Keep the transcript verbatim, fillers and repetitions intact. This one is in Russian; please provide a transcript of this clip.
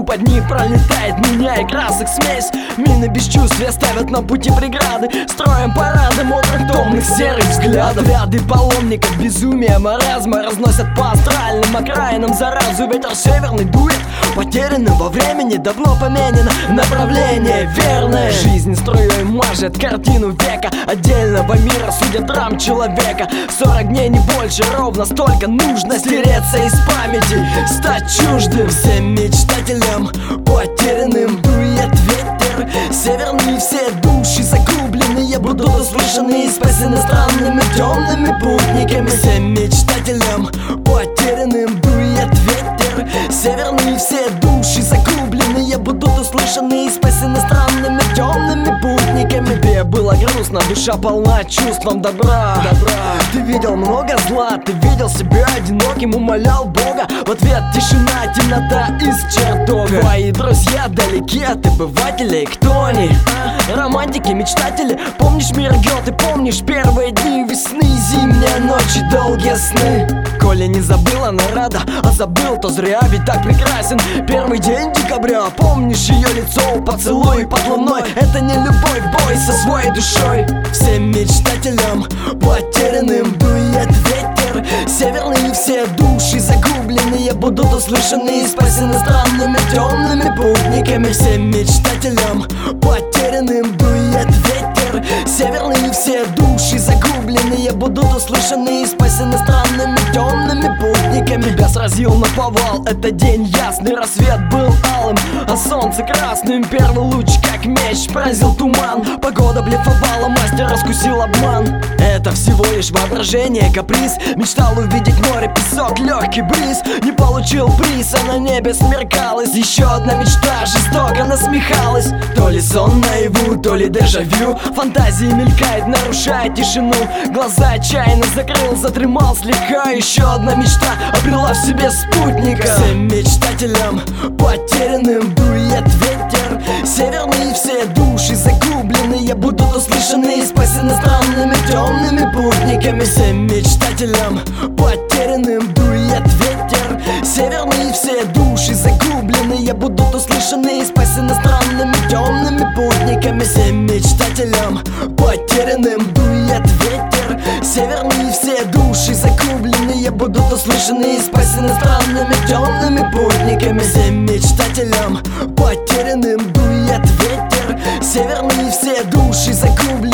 под ней пролетает, меняя красок смесь. Мины бесчувствия ставят на пути преграды, строим парады мокрых томных серых взглядов. Ряды паломников безумия, маразма разносят по астральным окраинам заразу. Ветер северный дует, потерянным во времени, давно поменено направление верное. Жизнь струей мажет картину века, отдельного мира судят драм человека. Сорок дней не больше, ровно столько нужно стереться из памяти, стать чуждым всем мечтателям, потерянным. Дует ветер северный, все души загубленные будут услышаны и спасены странными темными путниками. Всем мечтателям, потерянным. Дует ветер северный, все души загубленные будут услышаны и спасены странными темными путниками. Тебе было грустно, душа полна чувством добра. добра Ты видел много зла, ты видел себя одиноким, умолял Бога. В ответ тишина, темнота из чертога. Твои друзья далеки от обывателей, кто они? Романтики, мечтатели. Помнишь мир гел, ты помнишь первые дни весны, зимние ночи, долгие сны. Коли не забыла, но рада, а забыл, то зря, ведь так прекрасен первый день декабря. Помнишь ее лицо, поцелуй под луной? Это не любовь, бой со своей душой. Всем мечтателям, потерянным, дует ветер северный, все души загубленные будут услышаны и спасены странными темными путниками. Всем мечтателям, потерянным, дует ветер северный, все души загубленные будут услышаны и спасены странными темными путниками. Тебя сразил наповал, этот день ясный, рассвет был алым, а солнце красным. Первый луч как меч поразил туман, погода блефовала, мастер раскусил обман. Это всего лишь воображение, каприз. Мечтал увидеть море, песок, легкий бриз. Не получил приз, а на небе смеркалось. Еще одна мечта жестоко насмехалась. То ли сон наяву, то ли дежавю. Фантазии мелькает, нарушая тишину. Глаза отчаянно закрыл, задремал слегка. Еще одна мечта обрела в себе спутника. Всем мечтателям, потерянным, дует ветер северный, все души загубленные будут услышаны и спасены странными темными путниками. Всем мечтателям, потерянным, дует ветер северный, все души загубленные будут услышаны и спасены странными темными путниками. Всем мечтателям, потерянным, дует ветер северный, все души загубленные будут услышаны и спасены странными темными путниками. Всем мечтателям, потерянным, дует ветер северный, все души загубленные